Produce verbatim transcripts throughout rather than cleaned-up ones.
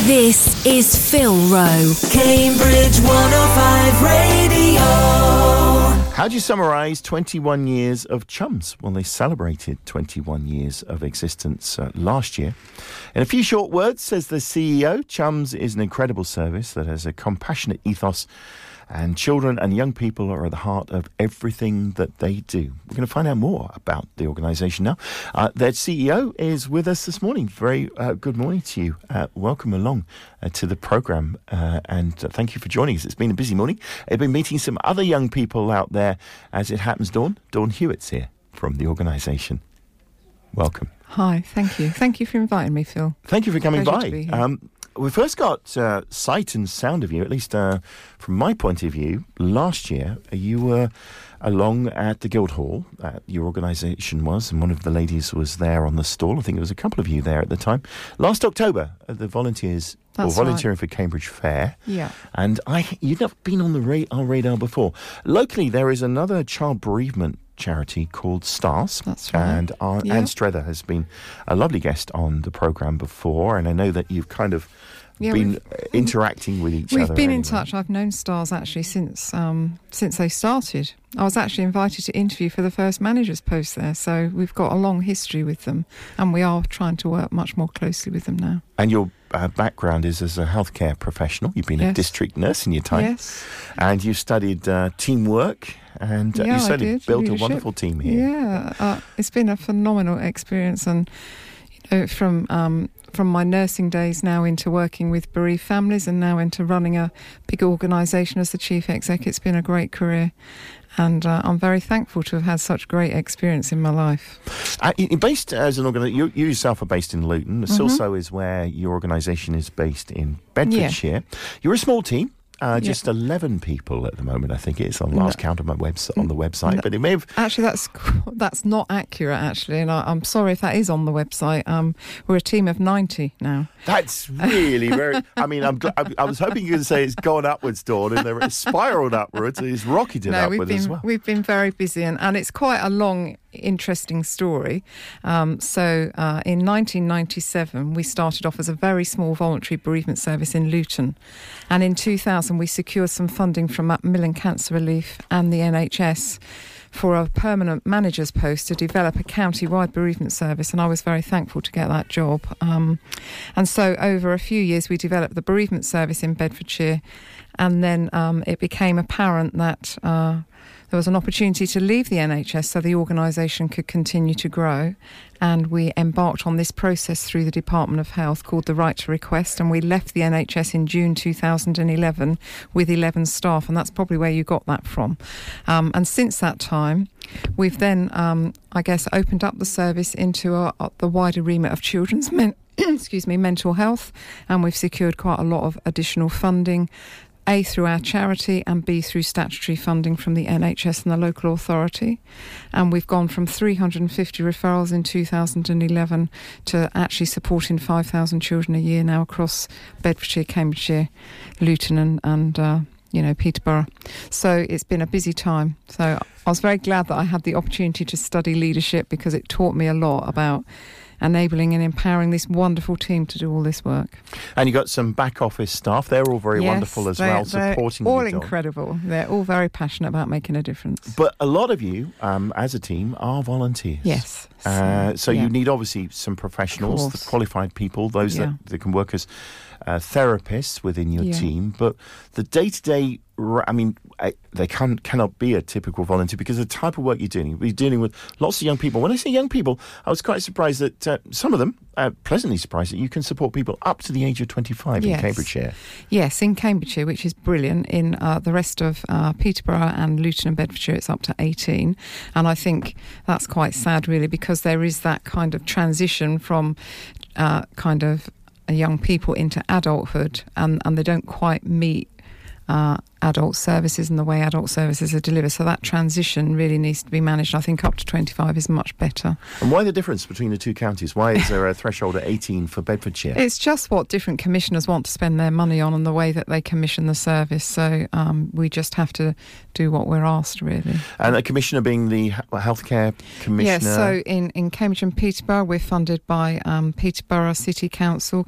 This is Phil Rowe, Cambridge one oh five Radio. How do you summarise twenty-one years of Chums? Well, they celebrated twenty-one years of existence uh, last year. In a few short words, says the C E O, Chums is an incredible service that has a compassionate ethos, and children and young people are at the heart of everything that they do. We're going to find out more about the organisation now. Uh, their C E O is with us this morning. Very uh, good morning to you. Uh, welcome along uh, to the programme, uh, and uh, thank you for joining us. It's been a busy morning. I've been meeting some other young people out there as it happens. Dawn, Dawn Hewitt's here from the organisation. Welcome. Hi, thank you. Thank you for inviting me, Phil. Thank you for coming Pleasure by. to be here. Um, we first got uh, sight and sound of you, at least uh, from my point of view, last year. You were along at the Guildhall, uh, your organisation was, and one of the ladies was there on the stall. I think there was a couple of you there at the time. Last October, uh, the volunteers That's were volunteering right. for Cambridge Fair. Yeah. And I, you'd never been on the ra- our radar before. Locally, there is another child bereavement charity called Stars. That's right. And our, Yeah. Anne Strether has been a lovely guest on the programme before, and I know that you've kind of Yeah, been we've- uh, interacting with each We've other. been in anyway. touch. I've known Stars actually since um, since they started. I was actually invited to interview for the first manager's post there, so we've got a long history with them, and we are trying to work much more closely with them now. And your uh, background is as a healthcare professional. You've been a Yes. district nurse in your time. Yes. And you studied uh, teamwork, and uh, Yeah, you I certainly did. built Leadership. a wonderful team here. Yeah, uh, it's been a phenomenal experience, and you know, from um, from my nursing days now into working with bereaved families, and now into running a big organisation as the chief exec. It's been a great career, and uh, I'm very thankful to have had such great experience in my life. Uh, you're based as an organisation, you, you yourself are based in Luton. Mm-hmm. Silso is where your organisation is based in Bedfordshire. You're a small team. Uh, just Yeah. eleven people at the moment, I think it is on last No. count of my webs- on the website. No. But it may have. Actually, that's that's not accurate. Actually, and I, I'm sorry if that is on the website. Um, we're a team of ninety now. That's really very. I mean, I'm. Gl- I, I was hoping you could say it's gone upwards, Dawn, and it's spiralled upwards. It's rocketed No, we've upwards been as well. we've been very busy, and, and it's quite a long, interesting story. Um, so, uh, in nineteen ninety-seven, we started off as a very small voluntary bereavement service in Luton, and in two thousand, we secured some funding from Macmillan Cancer Relief and the N H S for a permanent manager's post to develop a county-wide bereavement service, and I was very thankful to get that job. Um, and so over a few years we developed the bereavement service in Bedfordshire, and then um, it became apparent that uh, there was an opportunity to leave the N H S so the organisation could continue to grow, and we embarked on this process through the Department of Health called the Right to Request, and we left the N H S in June two thousand eleven with eleven staff, and that's probably where you got that from. Um, and since that time, we've then, um, I guess, opened up the service into a, a, the wider remit of children's men- excuse me, mental health, and we've secured quite a lot of additional funding, A, through our charity, and B, through statutory funding from the N H S and the local authority. And we've gone from three hundred fifty referrals in two thousand eleven to actually supporting five thousand children a year now across Bedfordshire, Cambridgeshire, Luton and, and uh, you know, Peterborough. So it's been a busy time. So I was very glad that I had the opportunity to study leadership, because it taught me a lot about enabling and empowering this wonderful team to do all this work. And you got some back office staff. They're all very Yes, wonderful as they're- well, they're supporting all you, Dawn. incredible. They're all very passionate about making a difference. But a lot of you, um, as a team, are volunteers. Yes. Uh, so yeah. you need obviously some professionals, Of the course. qualified people, those Yeah. that, that can work as uh, therapists within your Yeah. team. But the day-to-day, ra- I mean, I, they can, cannot be a typical volunteer because of the type of work you're doing. You're dealing with lots of young people. When I say young people, I was quite surprised that uh, some of them, uh, pleasantly surprised that you can support people up to the age of twenty-five Yes. in Cambridgeshire. Yes, in Cambridgeshire, which is brilliant. In uh, the rest of uh, Peterborough and Luton and Bedfordshire, it's up to eighteen. And I think that's quite sad, really, because there is that kind of transition from uh, kind of young people into adulthood, and, and they don't quite meet uh, adult services and the way adult services are delivered. So that transition really needs to be managed. I think up to twenty-five is much better. And why the difference between the two counties? Why is there a threshold at eighteen for Bedfordshire? It's just what different commissioners want to spend their money on and the way that they commission the service. So um, we just have to do what we're asked, really. And a commissioner being the he- healthcare commissioner? Yes, so in, in Cambridge and Peterborough, we're funded by um, Peterborough City Council,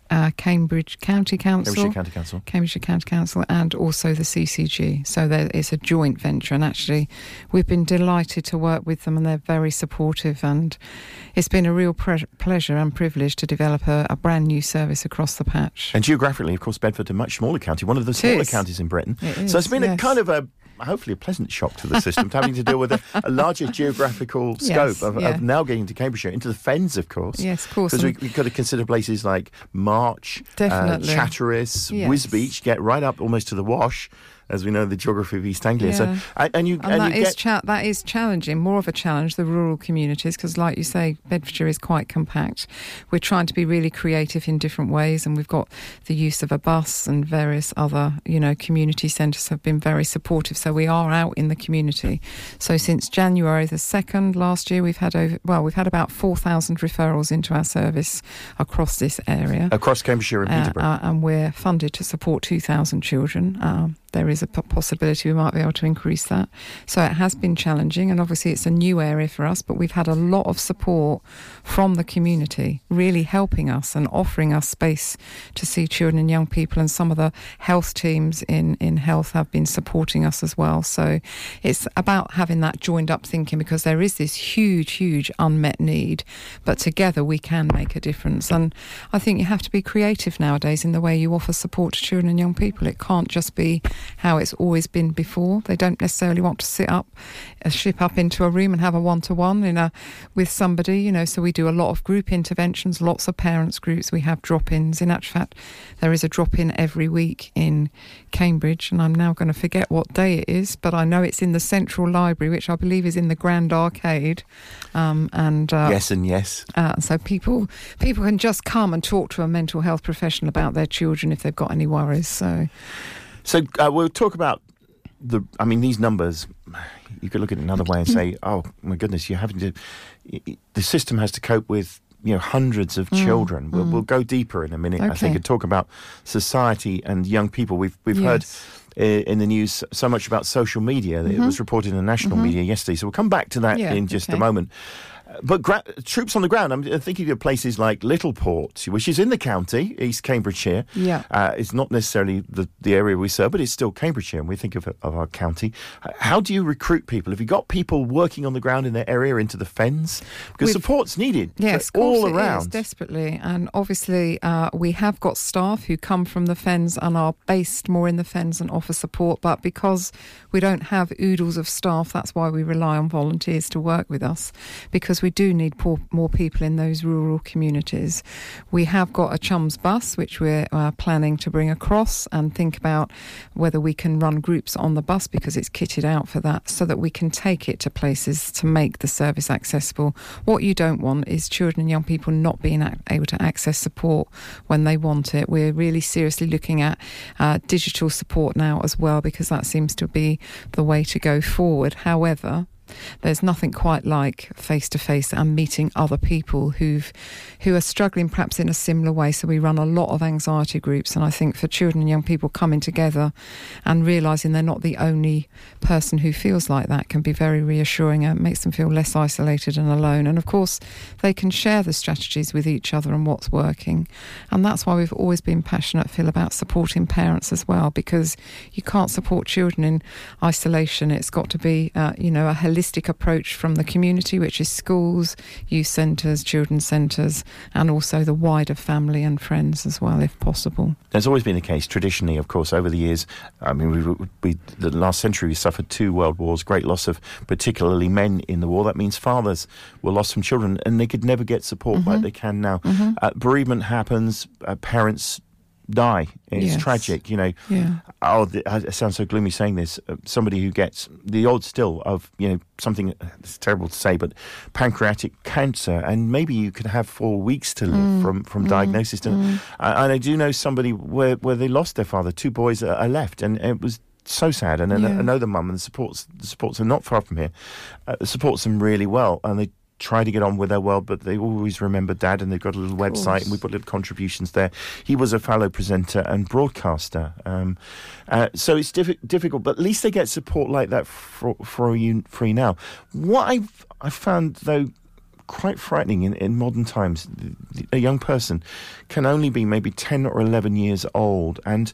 uh, Cambridge County Council, Cambridgeshire County Council, Cambridgeshire County Council, and also the C C G. So there, it's a joint venture, and actually we've been delighted to work with them, and they're very supportive, and it's been a real pre- pleasure and privilege to develop a, a brand new service across the patch. And geographically, of course, Bedford, a much smaller county, one of the smaller is. counties in Britain. It is, so it's been yes. a kind of a hopefully a pleasant shock to the system, having to deal with a, a larger geographical scope Yes, of, yeah. of now getting to Cambridgeshire, into the Fens, of course. Yes, of course. Because we, and- we've got to consider places like March, uh, Definitely. Chatteris, Yes. Wisbech, get right up almost to the Wash, as we know the geography of East Anglia. Yeah. So, and, and you And, and that you is get cha- that is challenging, more of a challenge, the rural communities, because like you say, Bedfordshire is quite compact. We're trying to be really creative in different ways, and we've got the use of a bus, and various other, you know, community centres have been very supportive. So we are out in the community. So since January the second last year, we've had over, well, we've had about four thousand referrals into our service across this area. across Cambridgeshire and Uh, Peterborough. uh, and we're funded to support two thousand children. Um, there is a p- possibility we might be able to increase that. So it has been challenging, and obviously it's a new area for us, but we've had a lot of support from the community, really helping us and offering us space to see children and young people, and some of the health teams in, in health have been supporting us as well. So it's about having that joined up thinking, because there is this huge, huge unmet need, but together we can make a difference. And I think you have to be creative nowadays in the way you offer support to children and young people. It can't just be how it's always been before. They don't necessarily want to sit up, uh, ship up into a room and have a one-to-one in a with somebody, you know. So we do a lot of group interventions, lots of parents groups. We have drop-ins. In actual fact, there is a drop-in every week in Cambridge, and I'm now going to forget what day it is, but I know it's in the Central Library, which I believe is in the Grand Arcade. Um, and uh, yes and yes. Uh, so people people can just come and talk to a mental health professional about their children if they've got any worries. So, So uh, we'll talk about the. I mean, these numbers. You could look at it another way and say, "Oh my goodness, you're having to." The system has to cope with, you know, hundreds of children. We'll, we'll go deeper in a minute, I Okay. think, and talk about society and young people. We've we've Yes. heard uh, in the news so much about social media. It was reported in the national media yesterday. So we'll come back to that Yeah, in just okay. a moment. But gra- troops on the ground, I'm thinking of places like Littleport, which is in the county, East Cambridgeshire. Yeah. Uh, it's not necessarily the, the area we serve, but it's still Cambridgeshire, and we think of, of our county. Uh, How do you recruit people? Have you got people working on the ground in their area into the Fens? Because We've- support's needed yes, for of course all it is, around. desperately. And obviously uh, we have got staff who come from the Fens and are based more in the Fens and offer support. But because we don't have oodles of staff, that's why we rely on volunteers to work with us, because we do need poor, more people in those rural communities. We have got a Chums bus, which we're uh, planning to bring across, and think about whether we can run groups on the bus, because it's kitted out for that, so that we can take it to places to make the service accessible. What you don't want is children and young people not being a- able to access support when they want it. We're really seriously looking at uh, digital support now as well, because that seems to be the way to go forward. However, there's nothing quite like face-to-face and meeting other people who've who are struggling perhaps in a similar way. So we run a lot of anxiety groups, and I think for children and young people coming together and realising they're not the only person who feels like that can be very reassuring, and makes them feel less isolated and alone. And of course they can share the strategies with each other and what's working. And that's why we've always been passionate, Phil, about supporting parents as well, because you can't support children in isolation. It's got to be uh, you know, a holistic approach from the community, which is schools, youth centres, children's centres, and also the wider family and friends as well, if possible. There's always been the case, traditionally, of course, over the years. I mean, we, we, the last century, we suffered two world wars, great loss of particularly men in the war. That means fathers were lost from children, and they could never get support Mm-hmm. like they can now. Mm-hmm. Uh, bereavement happens, uh, parents die. It's Yes. tragic, you know. Yeah. Oh, the, it sounds so gloomy saying this. Uh, somebody who gets the odds still of, you know, something, it's terrible to say, but pancreatic cancer, and maybe you could have four weeks to live Mm. from, from mm. diagnosis. To, mm. uh, and I do know somebody where, where they lost their father. Two boys are, are left, and it was so sad. And Yeah. I, I know the mum, and the supports, the supports are not far from here. Uh, supports them really well, and they try to get on with their world, but they always remember Dad, and they've got a little website, and we put little contributions there. He was a fellow presenter and broadcaster, um, uh, so it's diffi- difficult, but at least they get support like that for, for you free now. What I've I found though quite frightening in, in modern times. A young person can only be maybe ten or eleven years old, and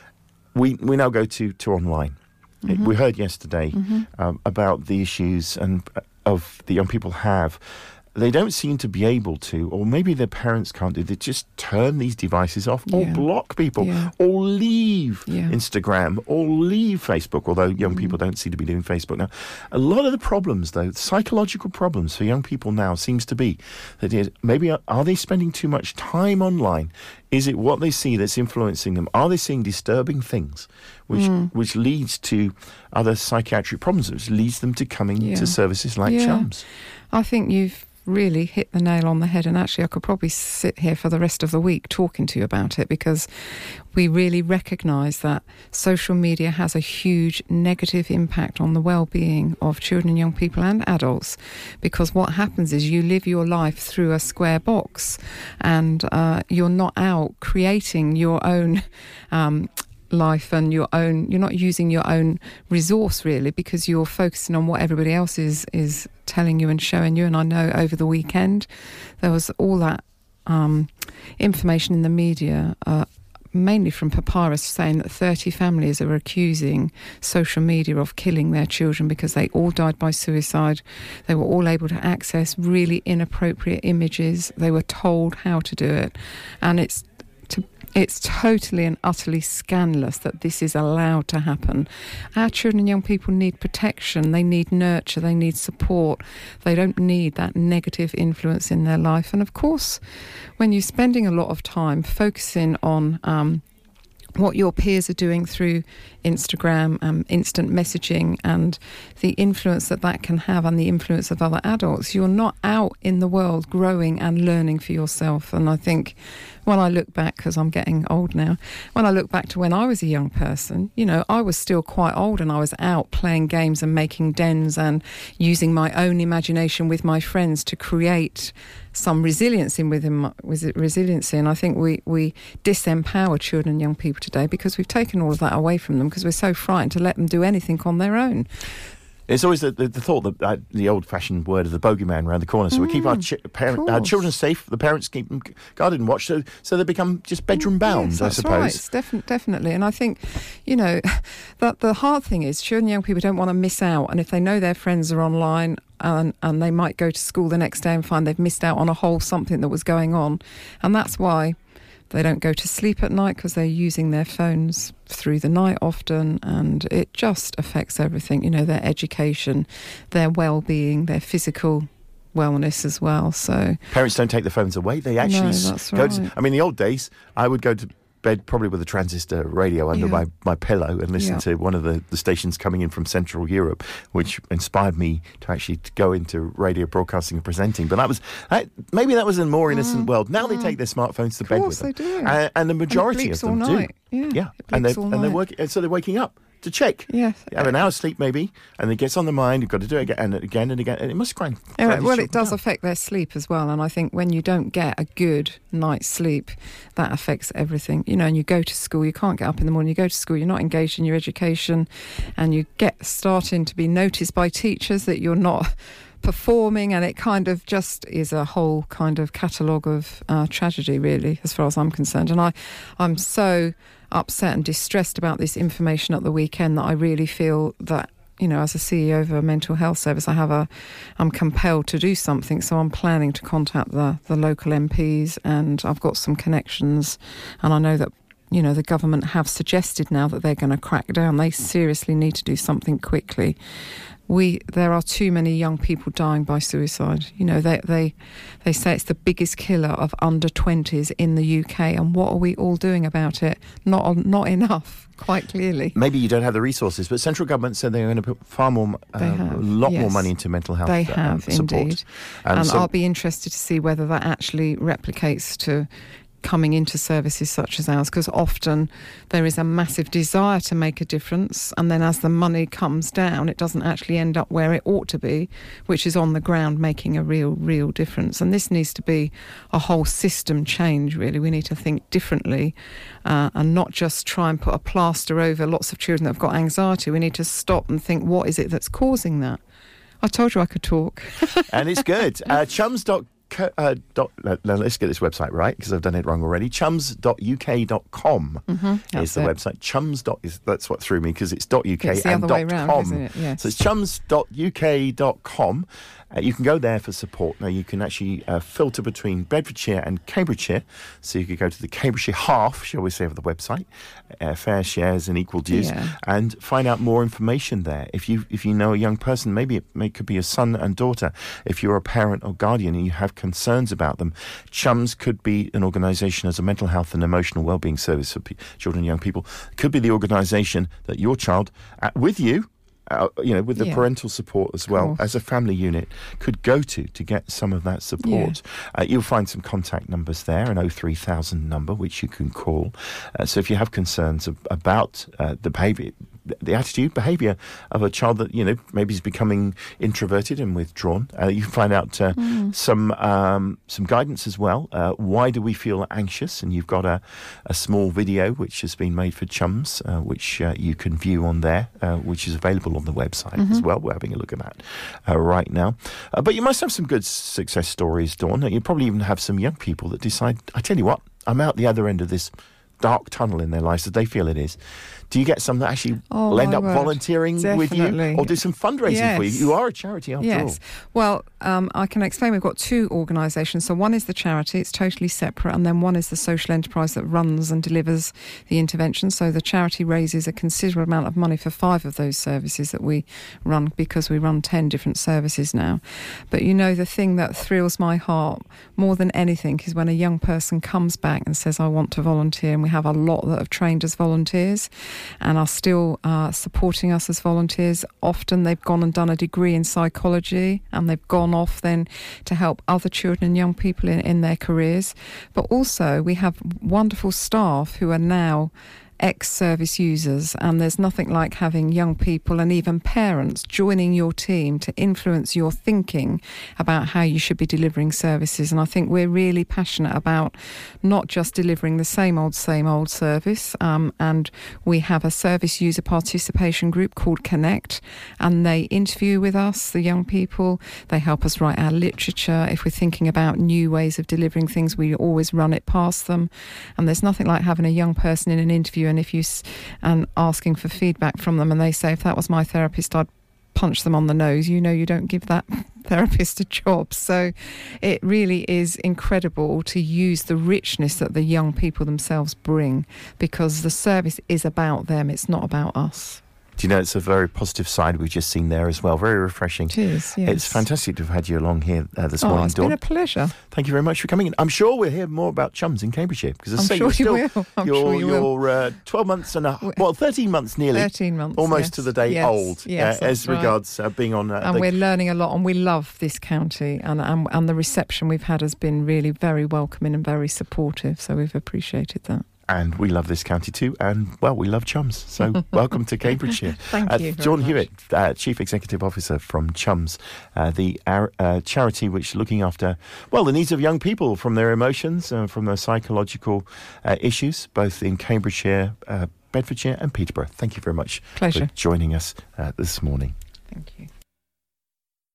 we we now go to, to online. Mm-hmm. We heard yesterday mm-hmm. um, about the issues and uh, of the young people have. They don't seem to be able to, or maybe their parents can't do, they just turn these devices off or yeah. block people yeah. or leave yeah. Instagram or leave Facebook, although young mm. people don't seem to be doing Facebook now. A lot of the problems, though, psychological problems for young people now seems to be that it, maybe are, are they spending too much time online? Is it what they see that's influencing them? Are they seeing disturbing things, which mm. which leads to other psychiatric problems, which leads them to coming yeah. to services like yeah. Chums? I think you've really hit the nail on the head, and actually I could probably sit here for the rest of the week talking to you about it, because we really recognise that social media has a huge negative impact on the well-being of children and young people and adults, because what happens is you live your life through a square box, and uh, you're not out creating your own um life and your own, you're not using your own resource really, because you're focusing on what everybody else is is telling you and showing you. And I know over the weekend there was all that um, information in the media, uh, mainly from Papyrus, saying that thirty families are accusing social media of killing their children because they all died by suicide. They were all able to access really inappropriate images. They were told how to do it, and it's to It's totally and utterly scandalous that this is allowed to happen. Our children and young people need protection, they need nurture, they need support. They don't need that negative influence in their life. And of course, when you're spending a lot of time focusing on um, what your peers are doing through Instagram, um, instant messaging, and the influence that that can have on the influence of other adults, you're not out in the world growing and learning for yourself. And I think when I look back, because I'm getting old now, when I look back to when I was a young person, you know, I was still quite old and I was out playing games and making dens and using my own imagination with my friends to create some resiliency within my, was it resiliency. And I think we, we disempower children and young people today because we've taken all of that away from them, because we're so frightened to let them do anything on their own. It's always the, the, the thought, that uh, the old-fashioned word of the bogeyman around the corner. So mm, we keep our, chi- parent, our children safe, the parents keep them guarded and watched, so, so they become just bedroom-bound, yes, I that's suppose. Right. It's defi- definitely. And I think, you know, that the hard thing is children and young people don't want to miss out. And if they know their friends are online and, and they might go to school the next day and find they've missed out on a whole something that was going on. And that's why they don't go to sleep at night, because they're using their phones through the night often, and it just affects everything, you know, their education, their well-being, their physical wellness as well. So parents don't take the phones away. They actually no, that's go right. to, I mean, in the old days, I would go to bed probably with a transistor radio under yeah. my, my pillow and listen yeah. to one of the, the stations coming in from Central Europe, which inspired me to actually to go into radio broadcasting and presenting. But that was that, maybe that was a more innocent mm. world. Now mm. they take their smartphones to of bed course with them. They do. Uh, and the majority and it of them all do. night. Yeah, yeah. and they and they're working, so they're waking up to check. Yes. You have an hour's sleep maybe, and it gets on the mind. You've got to do it again and again and again, and it must grind. Yeah, grind well, it does down. affect their sleep as well, and I think when you don't get a good night's sleep, that affects everything. You know, and you go to school, you can't get up in the morning. You go to school, you're not engaged in your education, and you get starting to be noticed by teachers that you're not performing, and it kind of just is a whole kind of catalogue of uh, tragedy, really, as far as I'm concerned. And I, I'm so upset and distressed about this information at the weekend that I really feel that, you know, as a C E O of a mental health service, I have a, I'm compelled to do something. So I'm planning to contact the, the local M Ps, and I've got some connections, and I know that, you know, the government have suggested now that they're going to crack down. They seriously need to do something quickly. We there are too many young people dying by suicide. You know, they they they say it's the biggest killer of under twenties in the U K, and what are we all doing about it? Not not enough, quite clearly. Maybe you don't have the resources, but central government said they're going to put far more, uh, have, a lot yes. more money into mental health. They uh, have support. indeed, Um, and so I'll be interested to see whether that actually replicates to coming into services such as ours, because often there is a massive desire to make a difference, and then as the money comes down, it doesn't actually end up where it ought to be, which is on the ground making a real, real difference. And this needs to be a whole system change, really. We need to think differently uh, and not just try and put a plaster over lots of children that have got anxiety. We need to stop and think, what is it that's causing that? I told you I could talk. And it's good. Uh, chums dot co, uh, dot, no, no, let's get this website right because I've done it wrong already. chums dot u k dot com Mm-hmm, is the it. website. Chums. Dot, is, that's what threw me because it's .uk It's the and other way dot round, .com. isn't it? Yes. So it's chums dot u k dot com. Uh, you can go there for support. Now, you can actually uh, filter between Bedfordshire and Cambridgeshire. So you could go to the Cambridgeshire half, shall we say, of the website, uh, fair shares and equal dues, Yeah. and find out more information there. If you if you know a young person, maybe it may, could be a son and daughter. If you're a parent or guardian and you have concerns about them, Chums could be an organisation as a mental health and emotional wellbeing service for pe- children and young people. Could be the organisation that your child, uh, with you, Uh, you know, with the Yeah. parental support as well, Course. as a family unit, could go to to get some of that support. Uh, you'll find some contact numbers there, an oh three thousand number, which you can call. Uh, so if you have concerns ab- about uh, the behaviour, the attitude, behaviour of a child that, you know, maybe is becoming introverted and withdrawn, uh, you can find out uh, Mm. some um, some guidance as well. Uh, why do we feel anxious? And you've got a, a small video which has been made for Chums, uh, which uh, you can view on there, uh, which is available on the website Mm-hmm. as well. We're having a look at that uh, right now. Uh, but you must have some good success stories, Dawn. You probably even have some young people that decide, I tell you what, I'm out the other end of this dark tunnel in their lives as they feel it is. Do you get some that actually Oh, will end my up word. volunteering with you Definitely. or do some fundraising for you? Yes. You are a charity after all. Yes. Well, um, I can explain. We've got two organisations. So one is the charity, it's totally separate, and then one is the social enterprise that runs and delivers the intervention. So the charity raises a considerable amount of money for five of those services that we run, because we run ten different services now. But you know, the thing that thrills my heart more than anything is when a young person comes back and says, I want to volunteer, and we have a lot that have trained as volunteers and are still uh, supporting us as volunteers. Often they've gone and done a degree in psychology and they've gone off then to help other children and young people in, in their careers. But also we have wonderful staff who are now ex-service users, and there's nothing like having young people and even parents joining your team to influence your thinking about how you should be delivering services. And I think we're really passionate about not just delivering the same old same old service, um, and we have a service user participation group called Connect, and they interview with us, the young people. They help us write our literature. If we're thinking about new ways of delivering things, we always run it past them. And there's nothing like having a young person in an interview and if you s- and asking for feedback from them, and they say, if that was my therapist, I'd punch them on the nose. You know, you don't give that therapist a job. So it really is incredible to use the richness that the young people themselves bring, because the service is about them, it's not about us. Do you know, it's a very positive side we've just seen there as well. Very refreshing. It is, yes. It's fantastic to have had you along here uh, this Oh, morning, it's Dawn. been a pleasure. Thank you very much for coming in. I'm sure we'll hear more about Chums in Cambridgeshire, because as I I'm say, sure you're you still, will. I'm you're, sure you will. you're uh, twelve months and a, well, thirteen months nearly. thirteen months, Almost yes. to the day Yes, old, yes, uh, that's as right. regards uh, being on. Uh, And the, we're learning a lot, and we love this county, and, and and the reception we've had has been really very welcoming and very supportive, so we've appreciated that. And we love this county too, and well, we love Chums. So welcome to Cambridgeshire. Thank uh, you very John much. Hewitt, uh, Chief Executive Officer from Chums, uh, the uh, uh, charity which is looking after, well, the needs of young people from their emotions, uh, from their psychological uh, issues, both in Cambridgeshire, uh, Bedfordshire and Peterborough. Thank you very much Pleasure. for joining us uh, this morning. Thank you.